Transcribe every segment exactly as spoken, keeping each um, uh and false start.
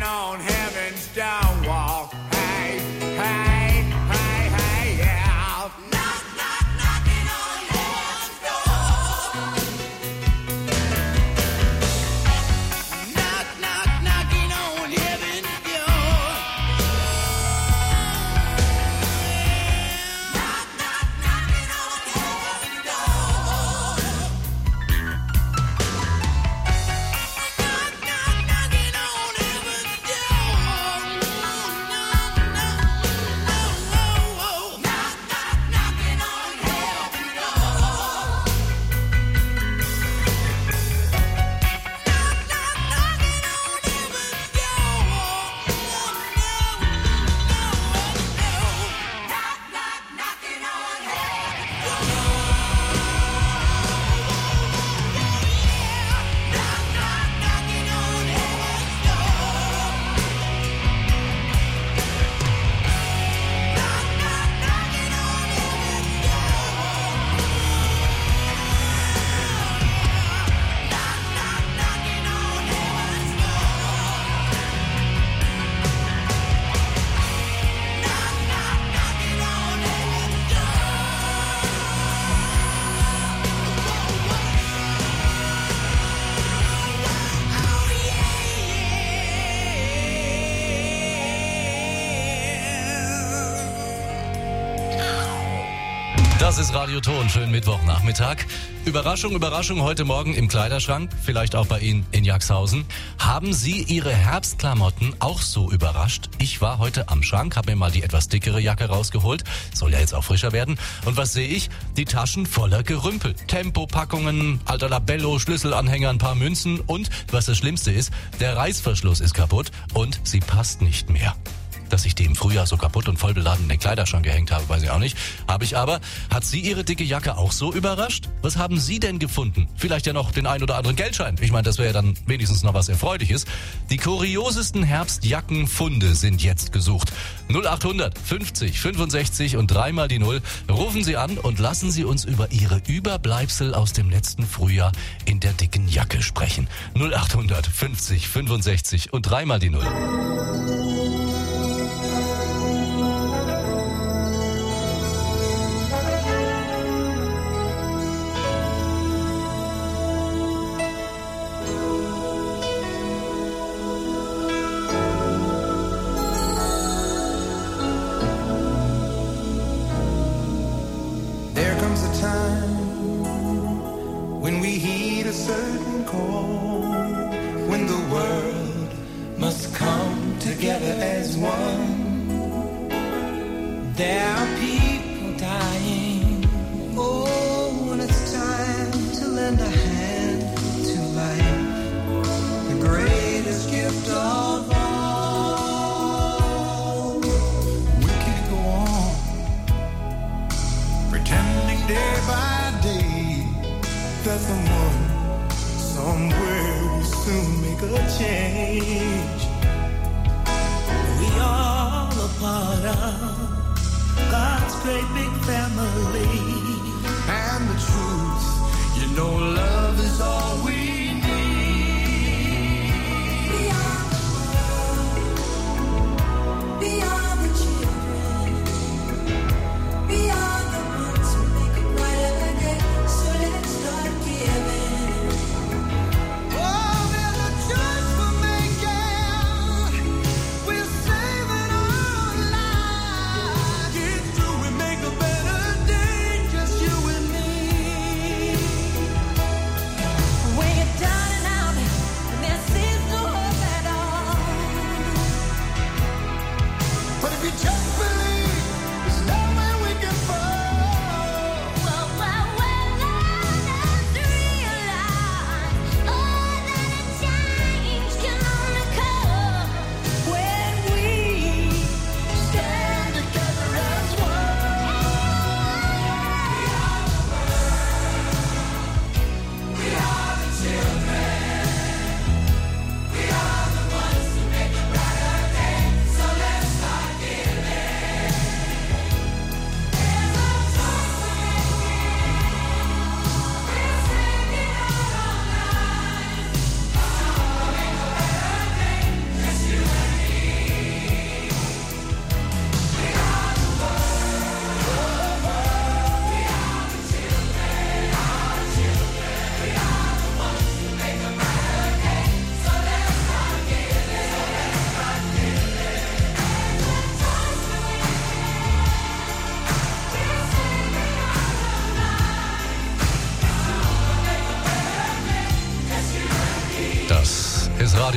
knocking on heaven's stone wall. Hey, hey, hey, hey, yeah. Knock, knock, knocking on heaven's door. Knock, knock, knocking on heaven's door. Knock, knock, knocking on heaven's door. Knock, knock, knocking on heaven's door. No, no, no, no. Knock, knock, knocking on heaven's door. Knock, knock, knocking on heaven's door. Knock, knock, knocking on heaven's door. Knock, knock, knocking on heaven's door. Knock, knock, knocking on heaven's door. Knock, knock, knocking on heaven's door. Knock, knock, knocking on heaven's Das ist Radio Ton. Schönen Mittwochnachmittag. Überraschung, Überraschung, heute Morgen im Kleiderschrank, vielleicht auch bei Ihnen in Jaxhausen. Haben Sie Ihre Herbstklamotten auch so überrascht? Ich war heute am Schrank, habe mir mal die etwas dickere Jacke rausgeholt. Soll ja jetzt auch frischer werden. Und was sehe ich? Die Taschen voller Gerümpel. Tempopackungen, alter Labello, Schlüsselanhänger, ein paar Münzen und, was das Schlimmste ist, der Reißverschluss ist kaputt und sie passt nicht mehr. Dass ich die im Frühjahr so kaputt und voll beladen in den Kleiderschrank gehängt habe, weiß ich auch nicht. Habe ich aber. Hat Sie Ihre dicke Jacke auch so überrascht? Was haben Sie denn gefunden? Vielleicht ja noch den ein oder anderen Geldschein. Ich meine, das wäre ja dann wenigstens noch was Erfreuliches. Die kuriosesten Herbstjackenfunde sind jetzt gesucht. null achthundert fünfzig fünfundsechzig und dreimal die Null. Rufen Sie an und lassen Sie uns über Ihre Überbleibsel aus dem letzten Frühjahr in der dicken Jacke sprechen. null achthundert fünfzig fünfundsechzig und dreimal die Null. There comes a time when we heed a certain call, when the world must come together as one. There are people dying. Oh, when it's time to lend a hand to life, the greatest gift of all. We can't go on pretending day by day that someone somewhere will soon make a change. We all a part of God's great big family. And the truth, you know, love is all we need. Beyond the world, beyond the children, beyond the ones who make a brighter day. So let's start giving. Oh, there's a choice we're making. We're saving our lives. It's true, we make a better day, just you and me. When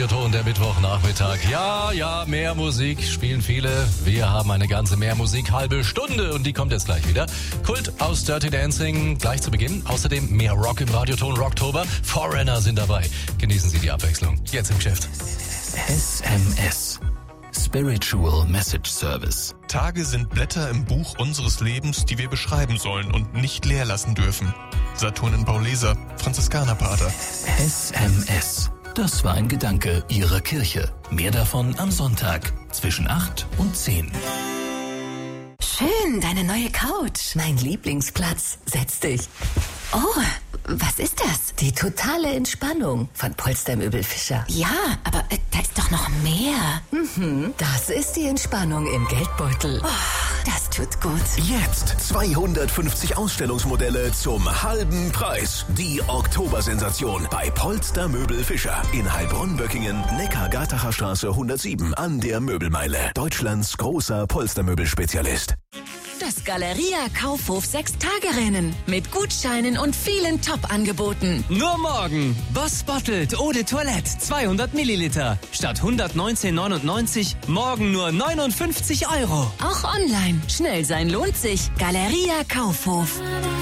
Radioton, der Mittwochnachmittag. Ja, ja, mehr Musik spielen viele. Wir haben eine ganze mehr Musik, halbe Stunde und die kommt jetzt gleich wieder. Kult aus Dirty Dancing gleich zu Beginn. Außerdem mehr Rock im Radioton, Rocktober. Foreigner sind dabei. Genießen Sie die Abwechslung. Jetzt im Geschäft. S M S. Spiritual Message Service. Tage sind Blätter im Buch unseres Lebens, die wir beschreiben sollen und nicht leer lassen dürfen. Saturninbauleser, Franziskanerpater. S M S. Das war ein Gedanke Ihrer Kirche. Mehr davon am Sonntag zwischen acht und zehn. Schön, deine neue Couch. Mein Lieblingsplatz. Setz dich. Oh, was ist das? Die totale Entspannung von Polstermöbel Fischer. Ja, aber äh, da ist doch noch mehr. Mhm, das ist die Entspannung im Geldbeutel. Oh, das tut gut. Jetzt zweihundertfünfzig Ausstellungsmodelle zum halben Preis. Die Oktobersensation bei Polstermöbel Fischer in Heilbronn-Böckingen, Neckar-Gartacher Straße hundertsieben an der Möbelmeile. Deutschlands großer Polstermöbelspezialist. Das Galeria Kaufhof Sechs-Tage-Rennen mit Gutscheinen und vielen Top-Angeboten. Nur morgen. Boss Bottled Eau de Toilette zweihundert Milliliter. Statt hundertneunzehn neunundneunzig morgen nur neunundfünfzig Euro. Auch online. Schnell sein lohnt sich. Galeria Kaufhof.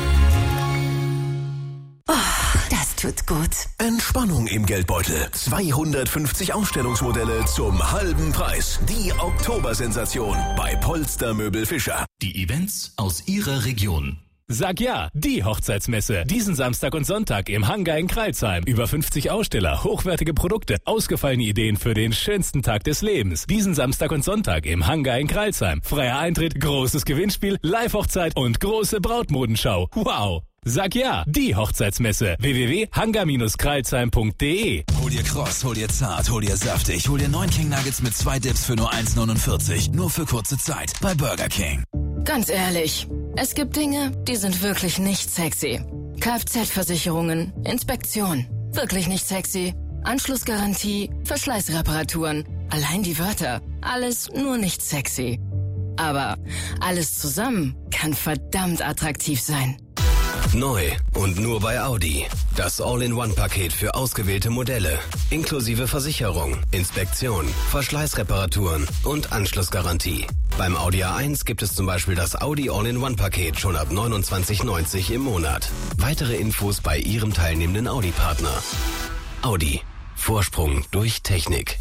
Oh, das tut gut. Entspannung im Geldbeutel. zweihundertfünfzig Ausstellungsmodelle zum halben Preis. Die Oktobersensation bei Polstermöbel Fischer. Die Events aus Ihrer Region. Sag ja, die Hochzeitsmesse. Diesen Samstag und Sonntag im Hangar in Crailsheim. Über fünfzig Aussteller, hochwertige Produkte, ausgefallene Ideen für den schönsten Tag des Lebens. Diesen Samstag und Sonntag im Hangar in Crailsheim. Freier Eintritt, großes Gewinnspiel, Live-Hochzeit und große Brautmodenschau. Wow! Sag ja, die Hochzeitsmesse. w w w punkt hangar Bindestrich crailsheim punkt d e. Hol dir kross, hol dir zart, hol dir saftig, hol dir neun King Nuggets mit zwei Dips für nur eins neunundvierzig. Nur für kurze Zeit bei Burger King. Ganz ehrlich, es gibt Dinge, die sind wirklich nicht sexy. Kfz-Versicherungen, Inspektion, wirklich nicht sexy. Anschlussgarantie, Verschleißreparaturen, allein die Wörter, alles nur nicht sexy. Aber alles zusammen kann verdammt attraktiv sein. Neu und nur bei Audi. Das All-in-One-Paket für ausgewählte Modelle. Inklusive Versicherung, Inspektion, Verschleißreparaturen und Anschlussgarantie. Beim Audi A eins gibt es zum Beispiel das Audi All-in-One-Paket schon ab neunundzwanzig neunzig im Monat. Weitere Infos bei Ihrem teilnehmenden Audi-Partner. Audi. Vorsprung durch Technik.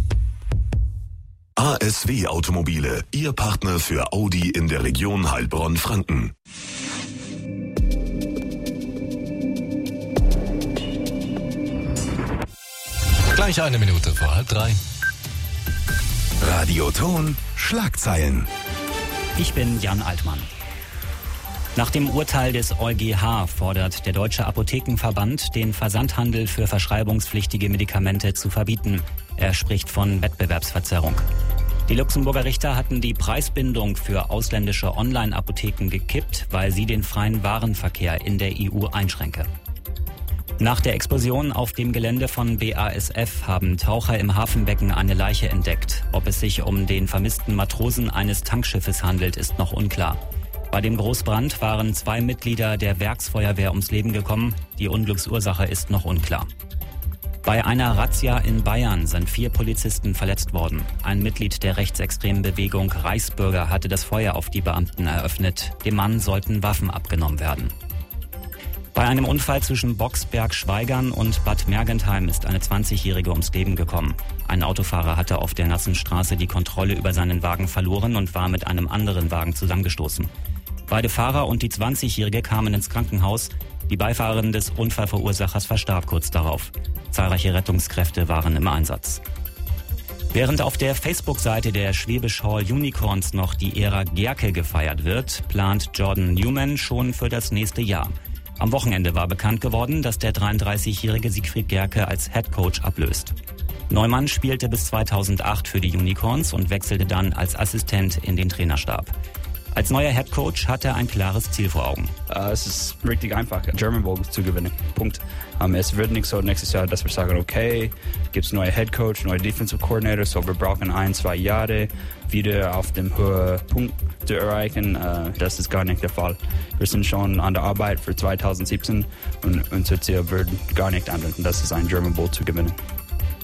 A S W Automobile, Ihr Partner für Audi in der Region Heilbronn-Franken. Gleich eine Minute vor halb drei. Radioton Schlagzeilen. Ich bin Jan Altmann. Nach dem Urteil des EuGH fordert der Deutsche Apothekenverband, den Versandhandel für verschreibungspflichtige Medikamente zu verbieten. Er spricht von Wettbewerbsverzerrung. Die Luxemburger Richter hatten die Preisbindung für ausländische Online-Apotheken gekippt, weil sie den freien Warenverkehr in der E U einschränke. Nach der Explosion auf dem Gelände von B A S F haben Taucher im Hafenbecken eine Leiche entdeckt. Ob es sich um den vermissten Matrosen eines Tankschiffes handelt, ist noch unklar. Bei dem Großbrand waren zwei Mitglieder der Werksfeuerwehr ums Leben gekommen. Die Unglücksursache ist noch unklar. Bei einer Razzia in Bayern sind vier Polizisten verletzt worden. Ein Mitglied der rechtsextremen Bewegung Reichsbürger hatte das Feuer auf die Beamten eröffnet. Dem Mann sollten Waffen abgenommen werden. Bei einem Unfall zwischen Boxberg-Schweigern und Bad Mergentheim ist eine zwanzigjährige ums Leben gekommen. Ein Autofahrer hatte auf der nassen Straße die Kontrolle über seinen Wagen verloren und war mit einem anderen Wagen zusammengestoßen. Beide Fahrer und die zwanzigjährige kamen ins Krankenhaus. Die Beifahrerin des Unfallverursachers verstarb kurz darauf. Zahlreiche Rettungskräfte waren im Einsatz. Während auf der Facebook-Seite der Schwäbisch Hall Unicorns noch die Ära Gerke gefeiert wird, plant Jordan Newman schon für das nächste Jahr. Am Wochenende war bekannt geworden, dass der dreiunddreißigjährige Siegfried Gerke als Headcoach ablöst. Neumann spielte bis zweitausendacht für die Unicorns und wechselte dann als Assistent in den Trainerstab. Als neuer Headcoach hat er ein klares Ziel vor Augen. Uh, es ist richtig einfach, German Bowl zu gewinnen. Punkt. Um, es wird nicht so nächstes Jahr, dass wir sagen, okay, gibt es neue Headcoach, neue Defensive Coordinator, so wir brauchen ein, zwei Jahre wieder auf dem hohen Punkt zu erreichen. Uh, das ist gar nicht der Fall. Wir sind schon an der Arbeit für zweitausendsiebzehn und unser Ziel wird gar nicht ändern. Das ist ein German Bowl zu gewinnen.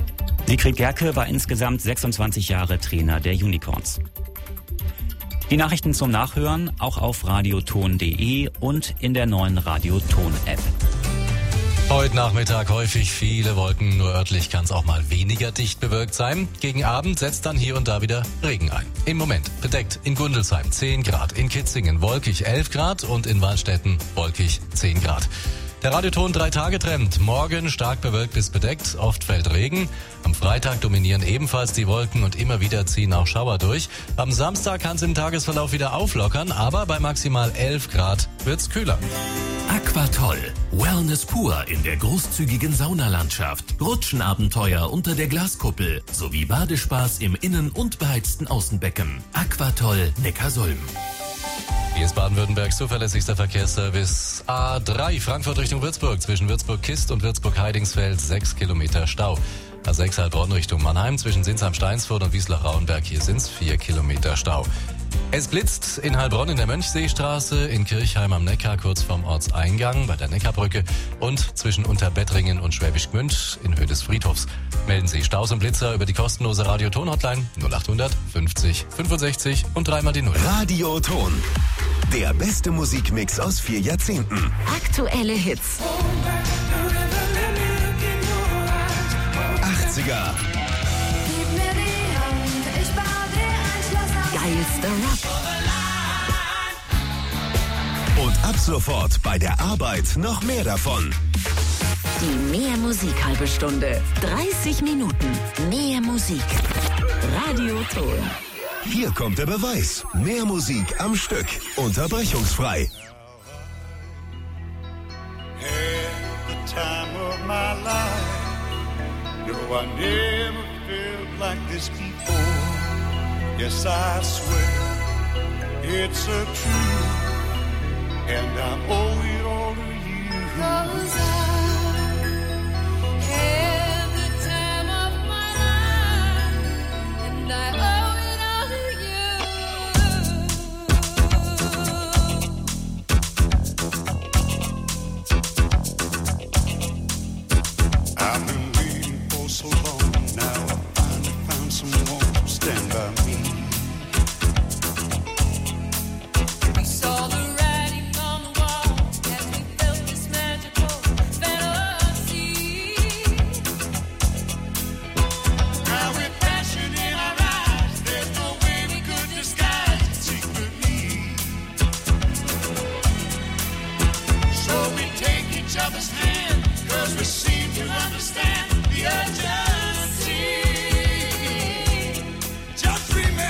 Siegfried Gerke war insgesamt sechsundzwanzig Jahre Trainer der Unicorns. Die Nachrichten zum Nachhören auch auf radioton punkt de und in der neuen Radioton-App. Heute Nachmittag häufig viele Wolken, nur örtlich kann es auch mal weniger dicht bewölkt sein. Gegen Abend setzt dann hier und da wieder Regen ein. Im Moment bedeckt in Gundelsheim zehn Grad, in Kitzingen wolkig elf Grad und in Waldstätten wolkig zehn Grad. Der Radioton drei Tage Trend. Morgen stark bewölkt bis bedeckt, oft fällt Regen. Am Freitag dominieren ebenfalls die Wolken und immer wieder ziehen auch Schauer durch. Am Samstag kann es im Tagesverlauf wieder auflockern, aber bei maximal elf Grad wird's kühler. Aquatoll. Wellness pur in der großzügigen Saunalandschaft. Rutschenabenteuer unter der Glaskuppel sowie Badespaß im Innen- und beheizten Außenbecken. Aquatoll Neckarsulm. Hier ist Baden-Württembergs zuverlässigster Verkehrsservice. A drei Frankfurt Richtung Würzburg. Zwischen Würzburg-Kist und Würzburg-Heidingsfeld sechs Kilometer Stau. A sechs Heilbronn Richtung Mannheim. Zwischen Sinsheim-Steinsfurt und Wiesloch-Rauenberg. Hier sind's vier Kilometer Stau. Es blitzt in Heilbronn in der Mönchseestraße, in Kirchheim am Neckar kurz vorm Ortseingang bei der Neckarbrücke und zwischen Unterbettringen und Schwäbisch Gmünd in Höhe des Friedhofs. Melden Sie Staus und Blitzer über die kostenlose Radioton-Hotline null achthundert fünfzig fünfundsechzig und dreimal die Null. Radioton. Der beste Musikmix aus vier Jahrzehnten. Aktuelle Hits. achtziger. Geilster Rock. Und ab sofort bei der Arbeit noch mehr davon. Die Mehr Musik halbe Stunde. dreißig Minuten. Mehr Musik. Radioton. Hier kommt der Beweis. Mehr Musik am Stück. Unterbrechungsfrei. Had the time of my life. No, I never felt like this before. Yes, I swear it's a truth, and I owe it all to you. 'Cause I had the time of my life, and I owe it all to you. I've been waiting for so long now. I finally found someone to stand by me. Just remember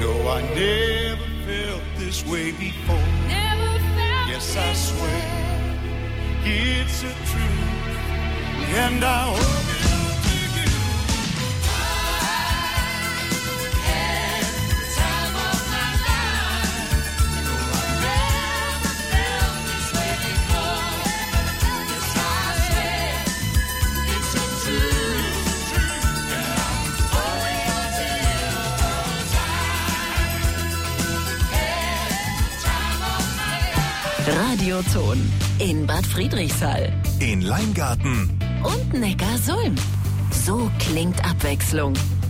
No, I never felt this way before. Never felt Yes, I swear it's a truth, and I hope it all to you. I had the time of my life. No, I never felt this way before. Yes, I swear it's a truth, and I'm holding on to you 'cause I had the time of my life. Radioton in Bad Friedrichshall In Leingarten und Neckarsulm. So klingt Abwechslung.